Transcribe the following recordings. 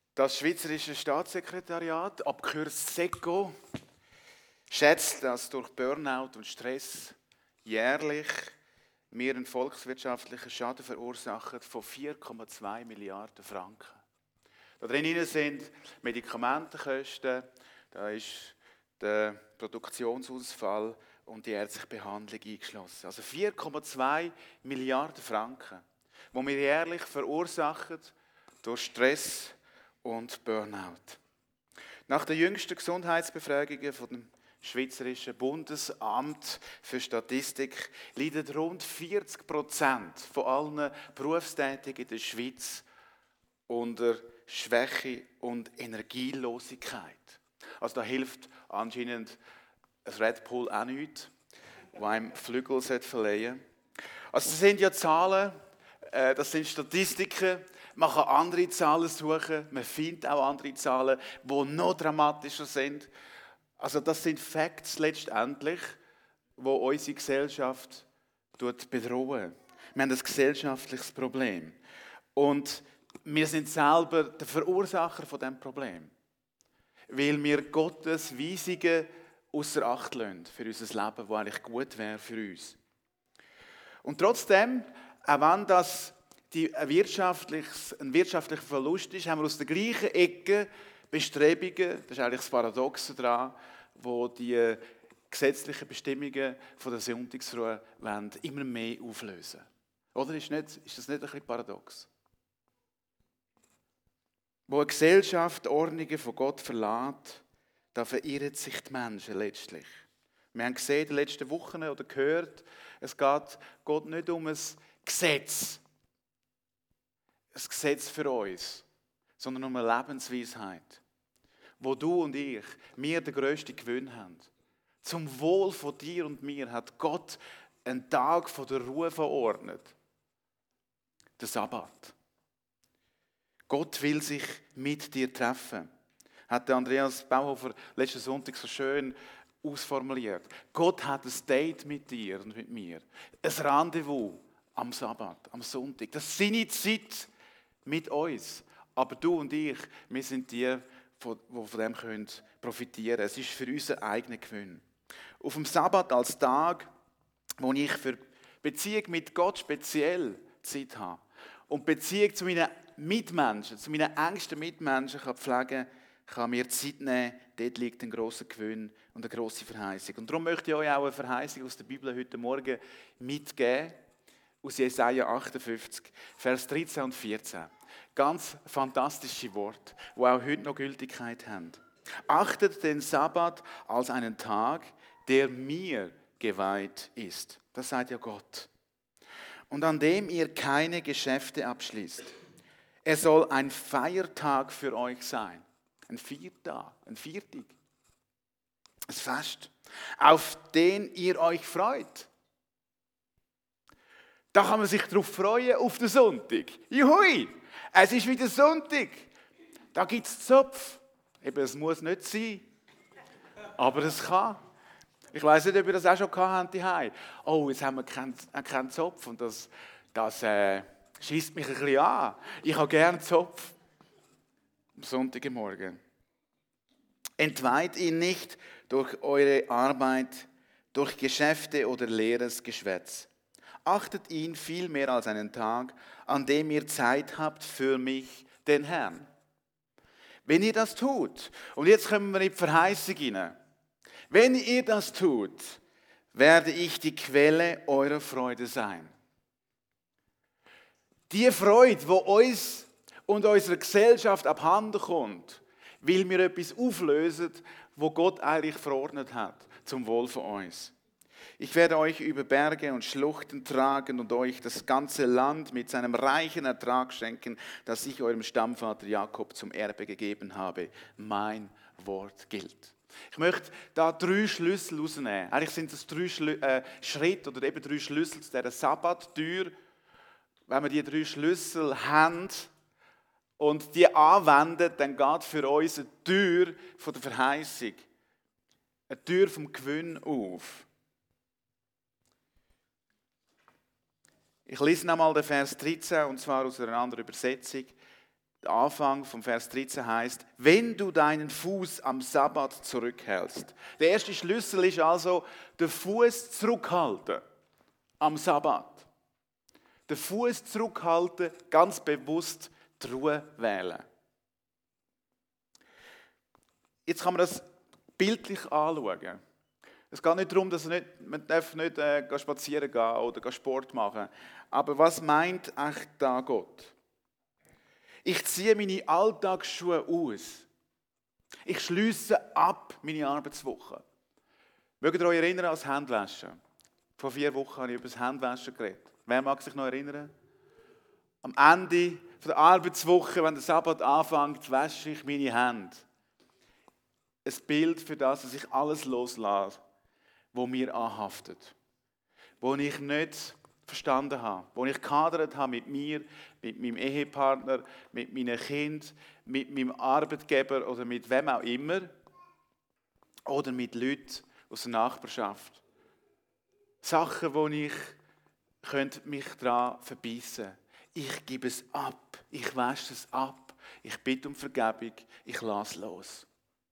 Das Schweizerische Staatssekretariat, abgekürzt SECO, schätzt, dass durch Burnout und Stress jährlich wir einen volkswirtschaftlichen Schaden verursachen von 4,2 Milliarden Franken. Da drin sind Medikamentenkosten, da ist der Produktionsausfall und die ärztliche Behandlung eingeschlossen. Also 4,2 Milliarden Franken, die wir jährlich verursachen durch Stress und Burnout. Nach den jüngsten Gesundheitsbefragungen von dem Schweizerischen Bundesamt für Statistik leiden rund 40% von allen Berufstätigen in der Schweiz unter Schwäche und Energielosigkeit. Also da hilft anscheinend ein Red Bull auch nichts, das einem Flügel verleihen sollte. Also das sind ja Zahlen, das sind Statistiken. Man kann andere Zahlen suchen, man findet auch andere Zahlen, die noch dramatischer sind. Also das sind Facts letztendlich, die unsere Gesellschaft bedrohen. Wir haben ein gesellschaftliches Problem. Und wir sind selber der Verursacher von diesem Problem. Weil wir Gottes Weisungen ausser Acht lassen für unser Leben, das eigentlich gut wäre für uns. Und trotzdem, auch wenn das ein wirtschaftlicher Verlust ist, haben wir aus der gleichen Ecke Bestrebungen, das ist eigentlich das Paradoxe daran, wo die gesetzlichen Bestimmungen von der Sonntagsruhe immer mehr auflösen. Oder ist das nicht ein bisschen paradox? Wo eine Gesellschaft Ordnungen von Gott verlässt, da verirren sich die Menschen letztlich. Wir haben gesehen in den letzten Wochen oder gehört, es geht Gott nicht um ein Gesetz für uns, sondern um eine Lebensweisheit, wo du und ich, wir den grössten Gewinn haben. Zum Wohl von dir und mir hat Gott einen Tag von der Ruhe verordnet. Der Sabbat. Gott will sich mit dir treffen. Hat der Andreas Bauhofer letzten Sonntag so schön ausformuliert. Gott hat ein Date mit dir und mit mir. Ein Rendezvous am Sabbat, am Sonntag. Das ist seine Zeit mit uns. Aber du und ich, wir sind die, die von dem profitieren können. Es ist für unseren eigenen Gewinn. Auf dem Sabbat als Tag, wo ich für Beziehung mit Gott speziell Zeit habe und Beziehung zu meinen Mitmenschen, zu meinen engsten Mitmenschen pflegen kann mir Zeit nehmen. Dort liegt ein grosser Gewinn und eine grosse Verheißung. Und darum möchte ich euch auch eine Verheißung aus der Bibel heute Morgen mitgeben. Aus Jesaja 58, Vers 13 und 14. Ganz fantastische Worte, die auch heute noch Gültigkeit haben. Achtet den Sabbat als einen Tag, der mir geweiht ist. Das sagt ja Gott. Und an dem ihr keine Geschäfte abschließt. Er soll ein Feiertag für euch sein. Ein Viertag, ein Viertag. Ein Fest, auf den ihr euch freut. Da kann man sich darauf freuen, auf den Sonntag. Juhui, es ist wieder Sonntag. Da gibt es Zopf. Eben, es muss nicht sein, aber es kann. Ich weiss nicht, ob ihr das auch schon gehabt habt. Oh, jetzt haben wir keinen Zopf und das schiesst mich ein bisschen an. Ich habe gerne Zopf. Am Sonntagmorgen. Entweiht ihn nicht durch eure Arbeit, durch Geschäfte oder leeres Geschwätz. Achtet ihn vielmehr als einen Tag, an dem ihr Zeit habt für mich, den Herrn. Wenn ihr das tut, und jetzt kommen wir in die Verheißung hinein. Wenn ihr das tut, werde ich die Quelle eurer Freude sein. Die Freude, die uns und unserer Gesellschaft abhanden kommt, weil wir etwas auflösen, wo Gott eigentlich verordnet hat, zum Wohl von uns. Ich werde euch über Berge und Schluchten tragen und euch das ganze Land mit seinem reichen Ertrag schenken, das ich eurem Stammvater Jakob zum Erbe gegeben habe. Mein Wort gilt. Ich möchte da 3 Schlüssel rausnehmen. Eigentlich sind das 3 Schritte oder eben 3 Schlüssel zu dieser Sabbattür. Wenn wir die 3 Schlüssel haben und die anwenden, dann geht für uns eine Tür von der Verheißung, eine Tür vom Gewinn auf. Ich lese nochmal den Vers 13, und zwar aus einer anderen Übersetzung. Der Anfang vom Vers 13 heißt: Wenn du deinen Fuß am Sabbat zurückhältst. Der erste Schlüssel ist also, den Fuß zurückhalten am Sabbat. Den Fuß zurückhalten, ganz bewusst die Ruhe wählen. Jetzt kann man das bildlich anschauen. Es geht nicht darum, dass man nicht spazieren gehen oder Sport machen. Aber was meint echt da Gott? Ich ziehe meine Alltagsschuhe aus. Ich schliesse ab meine Arbeitswoche. Mögt ihr euch erinnern an das Handwaschen? Vor 4 Wochen habe ich über das Handwaschen geredet. Wer mag sich noch erinnern? Am Ende der Arbeitswoche, wenn der Sabbat anfängt, wasche ich meine Hände. Ein Bild für das, dass ich alles loslasse, wo mir anhaftet. Wo ich nicht verstanden habe. Wo ich gehadert habe mit mir, mit meinem Ehepartner, mit meinen Kindern, mit meinem Arbeitgeber oder mit wem auch immer. Oder mit Leuten aus der Nachbarschaft. Sachen, wo ich mich daran verbeissen könnte. Ich gebe es ab. Ich wasche es ab. Ich bitte um Vergebung. Ich lasse los.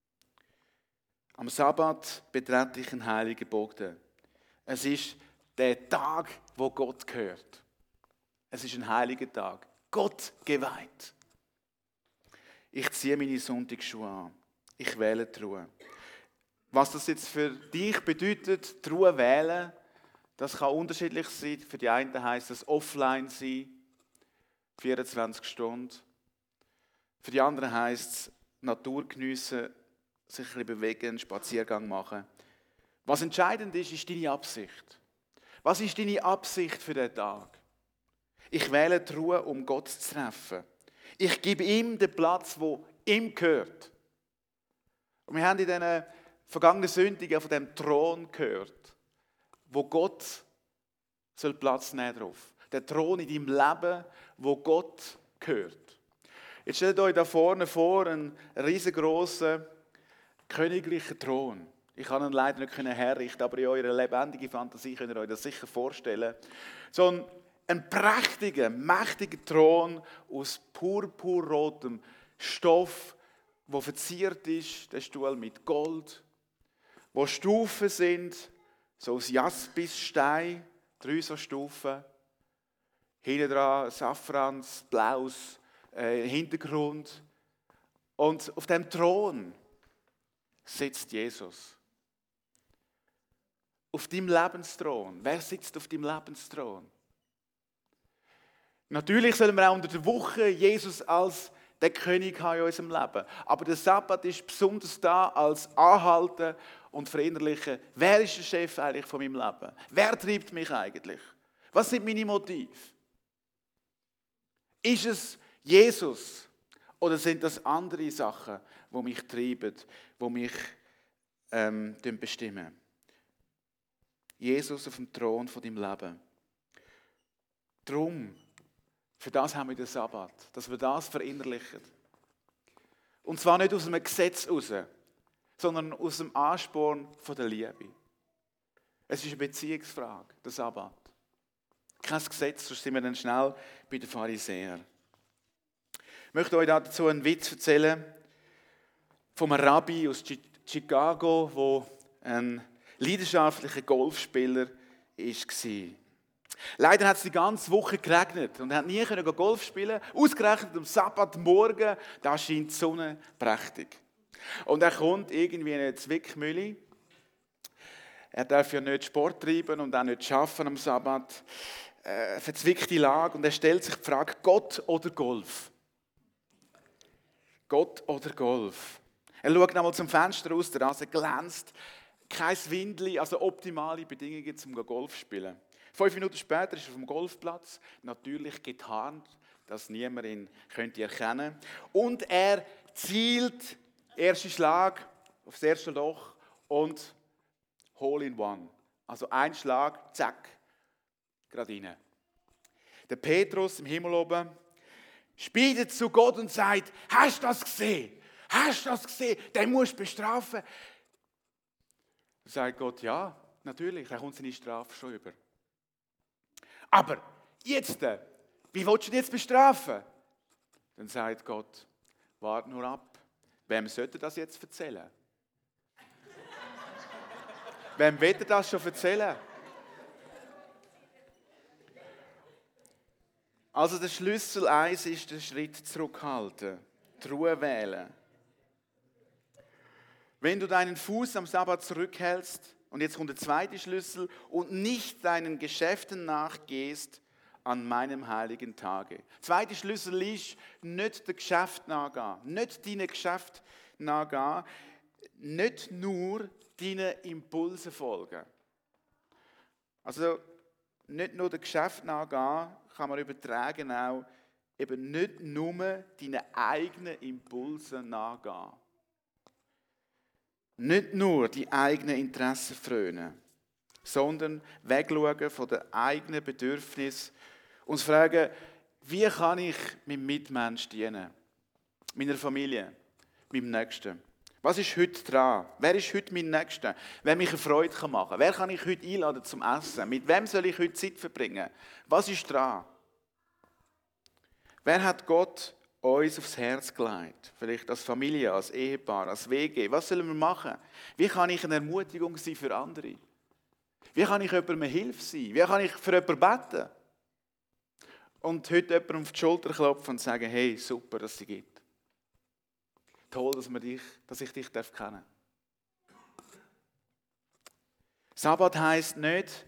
Am Sabbat betrete ich einen heiligen Boden. Es ist der Tag, wo Gott gehört. Es ist ein heiliger Tag. Gott geweiht. Ich ziehe meine Sonntagsschuhe an. Ich wähle die Ruhe. Was das jetzt für dich bedeutet, die Ruhe wählen, das kann unterschiedlich sein. Für die einen heisst das offline sein, 24 Stunden. Für die anderen heisst es Natur geniessen, sich ein bisschen bewegen, einen Spaziergang machen. Was entscheidend ist, ist deine Absicht. Was ist deine Absicht für den Tag? Ich wähle die Ruhe, um Gott zu treffen. Ich gebe ihm den Platz, wo ihm gehört. Und wir haben in diesen vergangenen Sündigen von dem Thron gehört, wo Gott soll Platz nehmen drauf. Der Thron in deinem Leben, wo Gott gehört. Jetzt stellt euch da vorne vor, einen riesengroßen königlichen Thron. Ich kann ihn leider nicht herrichten, aber in eurer lebendigen Fantasie könnt ihr euch das sicher vorstellen. So ein prächtiger, mächtiger Thron aus purpurrotem Stoff, der verziert ist, der Stuhl mit Gold, wo Stufen sind, so aus Jaspisstein, 3 so Stufen. Hinten dran Safrans, blaues Hintergrund. Und auf dem Thron sitzt Jesus. Auf deinem Lebensthron. Wer sitzt auf deinem Lebensthron? Natürlich sollen wir auch unter der Woche Jesus als den König haben in unserem Leben. Aber der Sabbat ist besonders da als Anhalten und Verinnerlichen. Wer ist der Chef eigentlich von meinem Leben? Wer treibt mich eigentlich? Was sind meine Motive? Ist es Jesus oder sind das andere Sachen, die mich treiben, die mich bestimmen? Jesus auf dem Thron von deinem Leben. Darum, für das haben wir den Sabbat, dass wir das verinnerlichen. Und zwar nicht aus einem Gesetz heraus, sondern aus dem Ansporn von der Liebe. Es ist eine Beziehungsfrage, der Sabbat. Kein Gesetz, sonst sind wir dann schnell bei den Pharisäern. Ich möchte euch dazu einen Witz erzählen von einem Rabbi aus Chicago, der ein leidenschaftlicher Golfspieler war. Leider hat es die ganze Woche geregnet und er konnte nie Golf spielen. Ausgerechnet am Sabbatmorgen, da scheint die Sonne prächtig. Und er kommt irgendwie in eine Zwickmühle. Er darf ja nicht Sport treiben und auch nicht arbeiten am Sabbat. Verzwickte Lage und er stellt sich die Frage, Gott oder Golf? Gott oder Golf? Er schaut einmal zum Fenster raus, der Rasen glänzt. Kein Windli, also optimale Bedingungen zum Golf spielen. 5 Minuten später ist er auf dem Golfplatz, natürlich getarnt, dass niemand ihn könnte erkennen. Und er zielt, erster Schlag aufs erste Loch und Hole in One. Also ein Schlag, zack, gerade rein. Der Petrus im Himmel oben spiedet zu Gott und sagt, hast du das gesehen? Hast du das gesehen? Den musst du bestrafen. Da sagt Gott, ja, natürlich, er kommt seine Strafe schon über. Aber jetzt, wie willst du ihn jetzt bestrafen? Dann sagt Gott, warte nur ab. Wem sollte das jetzt erzählen? Wem wird er das schon erzählen? Also der Schlüssel 1 ist der Schritt zurückhalten, die Ruhe wählen. Wenn du deinen Fuß am Sabbat zurückhältst, und jetzt kommt der zweite Schlüssel, und nicht deinen Geschäften nachgehst an meinem heiligen Tage. Der zweite Schlüssel ist, nicht dem Geschäft nachgehen, nicht deinen Geschäft nachgehen, nicht nur deinen Impulsen folgen. Also nicht nur dem Geschäft nachgehen, kann man übertragen auch, eben nicht nur deinen eigenen Impulsen nachgehen. Nicht nur die eigenen Interessen frönen, sondern wegschauen von den eigenen Bedürfnissen und uns fragen, wie kann ich meinem Mitmenschen dienen? Meiner Familie, meinem Nächsten. Was ist heute dran? Wer ist heute mein Nächster? Wer mich eine Freude machen kann? Wer kann ich heute einladen zum Essen? Mit wem soll ich heute Zeit verbringen? Was ist dran? Wer hat Gott uns aufs Herz gelegt? Vielleicht als Familie, als Ehepaar, als WG. Was sollen wir machen? Wie kann ich eine Ermutigung sein für andere? Wie kann ich jemandem eine Hilfe sein? Wie kann ich für jemanden beten? Und heute jemandem auf die Schulter klopfen und sagen, hey, super, dass es dich gibt. Toll, dass ich dich kennen darf. Sabbat heisst nicht,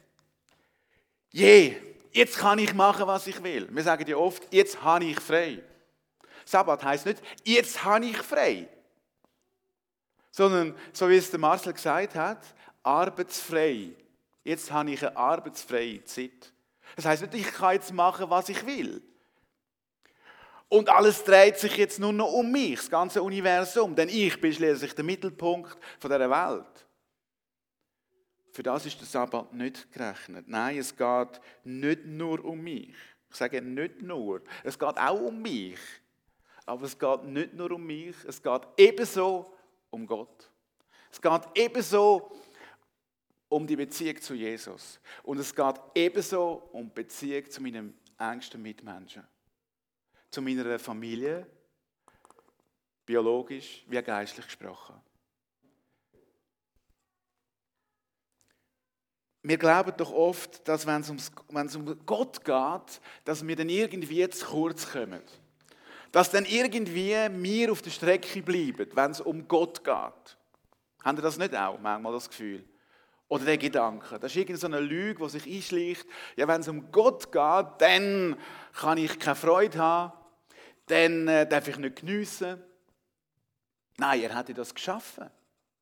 jetzt kann ich machen, was ich will. Wir sagen ja oft, jetzt habe ich frei. Sabbat heisst nicht, jetzt habe ich frei. Sondern, so wie es der Marcel gesagt hat, arbeitsfrei. Jetzt habe ich eine arbeitsfreie Zeit. Das heisst nicht, ich kann jetzt machen, was ich will. Und alles dreht sich jetzt nur noch um mich, das ganze Universum. Denn ich bin schließlich der Mittelpunkt dieser Welt. Für das ist der Sabbat nicht gerechnet. Nein, es geht nicht nur um mich. Ich sage nicht nur. Es geht auch um mich. Aber es geht nicht nur um mich. Es geht ebenso um Gott. Es geht ebenso um die Beziehung zu Jesus. Und es geht ebenso um die Beziehung zu meinem engsten Mitmenschen. Zu meiner Familie, biologisch wie geistlich gesprochen. Wir glauben doch oft, dass wenn es um Gott geht, dass wir dann irgendwie zu kurz kommen. Dass dann irgendwie wir auf der Strecke bleiben, wenn es um Gott geht. Habt ihr das nicht auch manchmal das Gefühl? Oder der Gedanke? Das ist irgendeine Lüge, die sich einschleicht. Ja, wenn es um Gott geht, dann kann ich keine Freude haben. Dann darf ich nicht geniessen. Nein, er hat das geschaffen.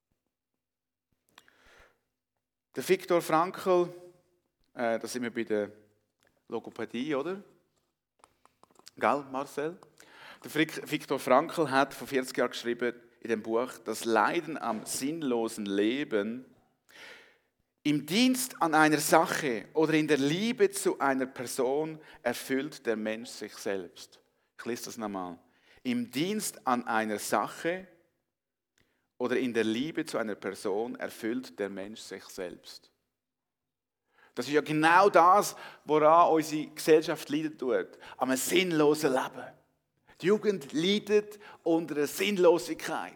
Der Viktor Frankl, da sind wir bei der Logopädie, oder? Gell, Marcel? Der Viktor Frankl hat vor 40 Jahren geschrieben in dem Buch, das Leiden am sinnlosen Leben im Dienst an einer Sache oder in der Liebe zu einer Person erfüllt der Mensch sich selbst. Ich lese das nochmal. Im Dienst an einer Sache oder in der Liebe zu einer Person erfüllt der Mensch sich selbst. Das ist ja genau das, woran unsere Gesellschaft leiden tut. An einem sinnlosen Leben. Die Jugend leidet unter einer Sinnlosigkeit.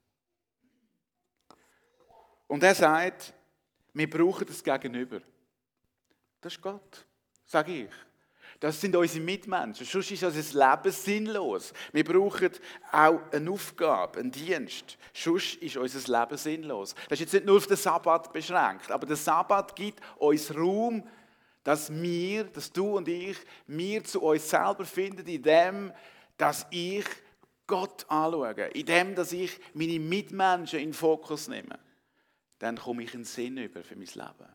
Und er sagt, wir brauchen das Gegenüber. Das ist Gott, sage ich. Das sind unsere Mitmenschen. Sonst ist unser Leben sinnlos. Wir brauchen auch eine Aufgabe, einen Dienst. Sonst ist unser Leben sinnlos. Das ist jetzt nicht nur auf den Sabbat beschränkt, aber der Sabbat gibt uns Raum, dass du und ich, wir zu uns selber finden, in dem, dass ich Gott anschaue, in dem, dass ich meine Mitmenschen in den Fokus nehme. Dann komme ich einen Sinn über für mein Leben.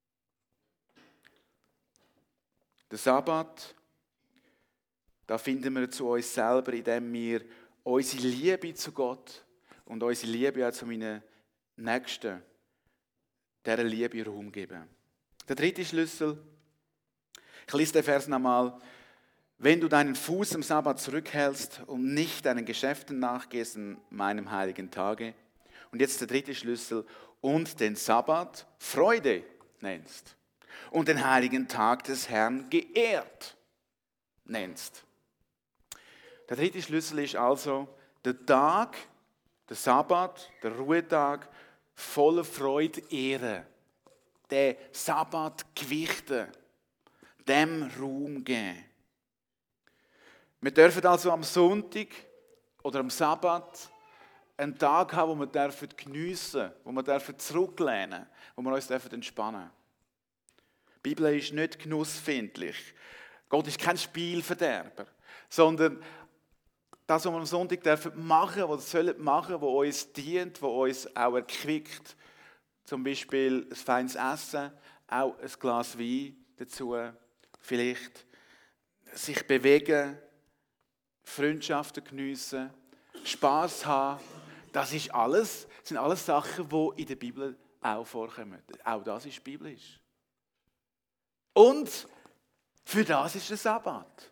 Der Sabbat, da finden wir zu uns selber, indem wir unsere Liebe zu Gott und unsere Liebe auch zu meinen Nächsten, dieser Liebe Raum geben. Der dritte Schlüssel, ich lese den Vers nochmal. Wenn du deinen Fuß am Sabbat zurückhältst und nicht deinen Geschäften nachgehst an meinem heiligen Tage. Und jetzt der dritte Schlüssel, und den Sabbat Freude nennst. Und den heiligen Tag des Herrn geehrt nennst. Der dritte Schlüssel ist also, der Tag, der Sabbat, der Ruhetag, voller Freude ehren. Den Sabbat gewichten. Dem Raum geben. Wir dürfen also am Sonntag oder am Sabbat einen Tag haben, wo wir geniessen dürfen, wo wir zurücklehnen dürfen, wo wir uns entspannen dürfen. Die Bibel ist nicht genussfindlich. Gott ist kein Spielverderber, sondern das, was wir am Sonntag machen dürfen, was wir machen sollen, was uns dient, was uns auch erquickt. Zum Beispiel ein feines Essen, auch ein Glas Wein dazu, vielleicht sich bewegen, Freundschaften geniessen, Spass haben. Das sind alles Sachen, die in der Bibel auch vorkommen. Auch das ist biblisch. Und für das ist der Sabbat.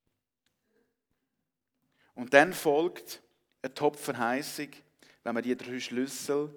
Und dann folgt eine Top-Verheißung, wenn wir die 3 Schlüssel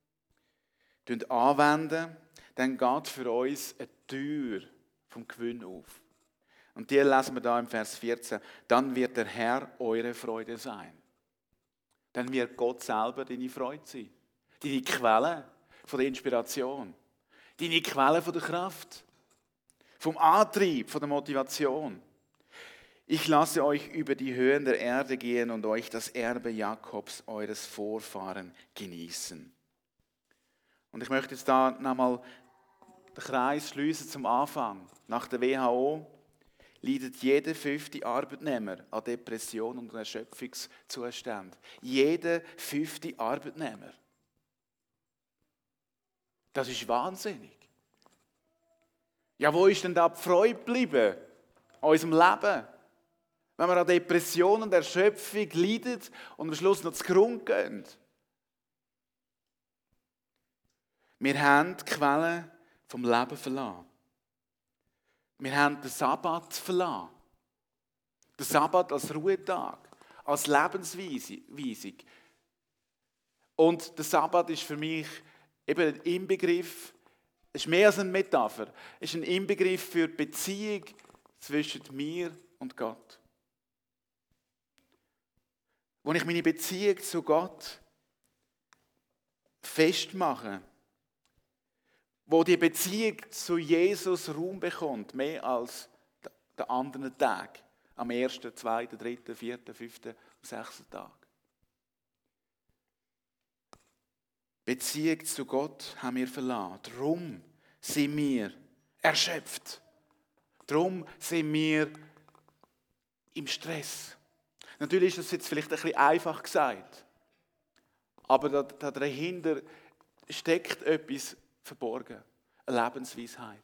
anwenden, dann geht für uns eine Tür vom Gewinn auf. Und die lesen wir da im Vers 14. Dann wird der Herr eure Freude sein. Dann wird Gott selber deine Freude sein. Deine Quelle von der Inspiration. Deine Quelle von der Kraft. Vom Antrieb, von der Motivation. Ich lasse euch über die Höhen der Erde gehen und euch das Erbe Jakobs, eures Vorfahren, genießen. Und ich möchte jetzt da nochmal den Kreis schließen zum Anfang. Nach der WHO leidet jeder 5. Arbeitnehmer an Depression und Erschöpfungszuständen. Jeder 5. Arbeitnehmer. Das ist wahnsinnig. Ja, wo ist denn da die Freude geblieben an unserem Leben? Wenn wir an Depression und Erschöpfung leiden und am Schluss noch zu Grund gehen. Wir haben die Quelle vom Leben verlassen. Wir haben den Sabbat verlassen. Den Sabbat als Ruhetag, als Lebensweisung. Und der Sabbat ist für mich eben ein Inbegriff, es ist mehr als eine Metapher, es ist ein Inbegriff für die Beziehung zwischen mir und Gott. Wo ich meine Beziehung zu Gott festmache, wo die Beziehung zu Jesus Raum bekommt, mehr als den anderen Tag, am 1., 2., 3., 4., 5., 6. Tag. Beziehung zu Gott haben wir verlassen. Darum sind wir erschöpft. Darum sind wir im Stress. Natürlich ist das jetzt vielleicht ein bisschen einfach gesagt, aber dahinter steckt etwas verborgen, eine Lebensweisheit.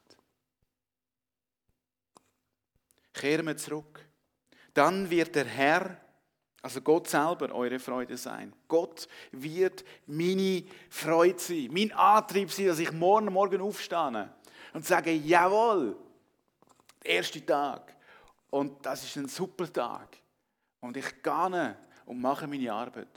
Kehren wir zurück. Dann wird der Herr, also Gott selber, eure Freude sein. Gott wird meine Freude sein, mein Antrieb sein, dass ich morgen aufstehe und sage, jawohl, der erste Tag. Und das ist ein super Tag. Und ich gehe und mache meine Arbeit.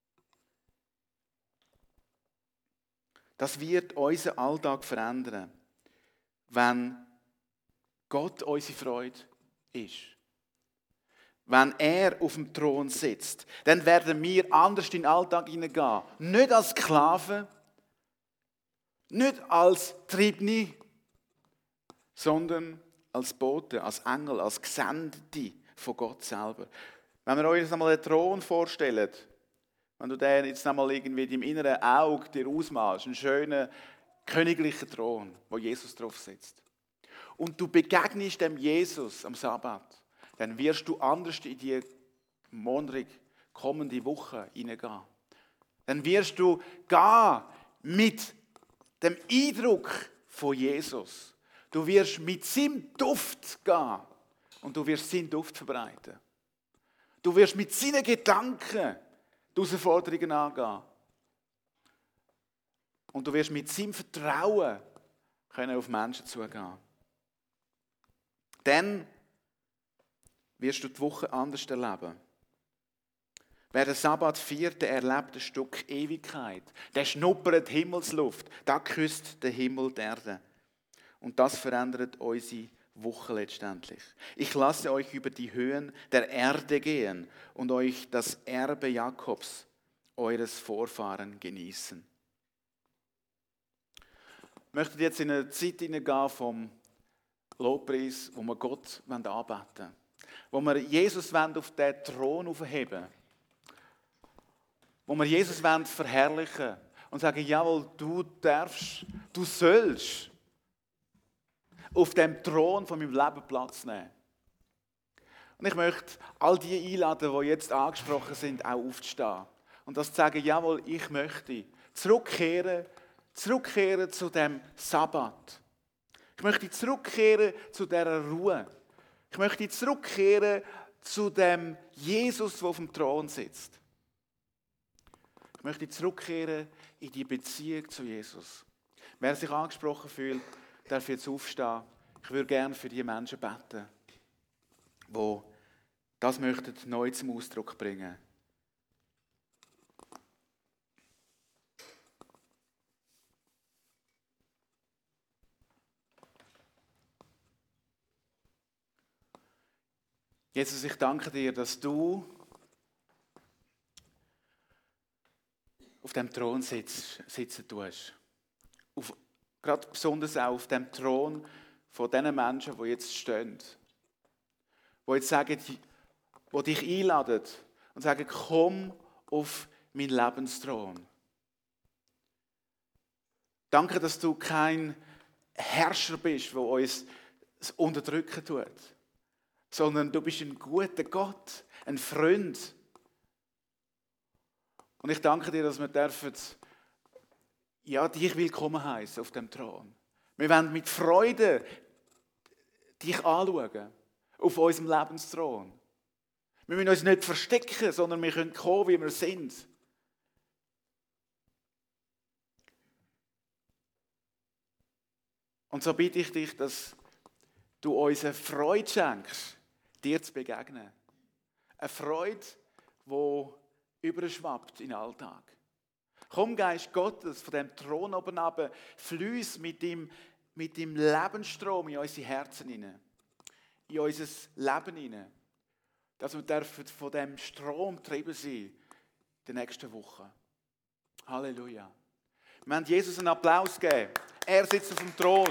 Das wird unseren Alltag verändern, wenn Gott unsere Freude ist. Wenn er auf dem Thron sitzt, dann werden wir anders in den Alltag hineingehen. Nicht als Sklaven, nicht als Triebni, sondern als Bote, als Engel, als Gesendete von Gott selber. Wenn wir uns einmal einen Thron vorstellen, wenn du den jetzt einmal irgendwie im inneren Auge dir ausmalst, einen schönen königlichen Thron, wo Jesus drauf sitzt. Und du begegnest dem Jesus am Sabbat, dann wirst du anders in die kommende Woche hineingehen. Dann wirst du gehen mit dem Eindruck von Jesus. Du wirst mit seinem Duft gehen und du wirst seinen Duft verbreiten. Du wirst mit seinen Gedanken die Herausforderungen angehen. Und du wirst mit seinem Vertrauen auf Menschen zugehen. Dann wirst du die Woche anders erleben. Wer den Sabbat feiert, der erlebt ein Stück Ewigkeit. Der schnuppert Himmelsluft. Da küsst der Himmel die Erde. Und das verändert unsere Woche letztendlich. Ich lasse euch über die Höhen der Erde gehen und euch das Erbe Jakobs, eures Vorfahren, genießen. Ich möchte jetzt in eine Zeit hineingehen vom Lobpreis, wo wir Gott anbeten wollen. Wo wir Jesus auf den Thron aufheben wollen. Wo wir Jesus verherrlichen wollen und sagen, jawohl, du darfst, du sollst auf dem Thron von meinem Leben Platz nehmen. Und ich möchte all die einladen, die jetzt angesprochen sind, auch aufzustehen. Und das zu sagen, jawohl, ich möchte zurückkehren zu dem Sabbat. Ich möchte zurückkehren zu dieser Ruhe. Ich möchte zurückkehren zu dem Jesus, der auf dem Thron sitzt. Ich möchte zurückkehren in die Beziehung zu Jesus. Wer sich angesprochen fühlt, darf jetzt aufstehen. Ich würde gerne für die Menschen beten, die das möchten neu zum Ausdruck bringen. Jesus, ich danke dir, dass du auf dem Thron sitzen tust. Gerade besonders auch auf dem Thron von diesen Menschen, die jetzt stehen. Die jetzt sagen, die dich einladen und sagen, komm auf meinen Lebensthron. Danke, dass du kein Herrscher bist, der uns unterdrücken tut. Sondern du bist ein guter Gott, ein Freund. Und ich danke dir, dass wir dürfen, dich willkommen heißen auf dem Thron. Wir wollen mit Freude dich anschauen, auf unserem Lebensthron. Wir müssen uns nicht verstecken, sondern wir können kommen, wie wir sind. Und so bitte ich dich, dass du uns eine Freude schenkst, dir zu begegnen. Eine Freude, die überschwappt in den Alltag. Komm, Geist Gottes, von dem Thron oben runter, fließ mit dem Lebensstrom in unsere Herzen hinein, in unser Leben hinein, dass wir von dem Strom getrieben sein in den nächsten Wochen. Halleluja. Wir wollen Jesus einen Applaus geben. Er sitzt auf dem Thron.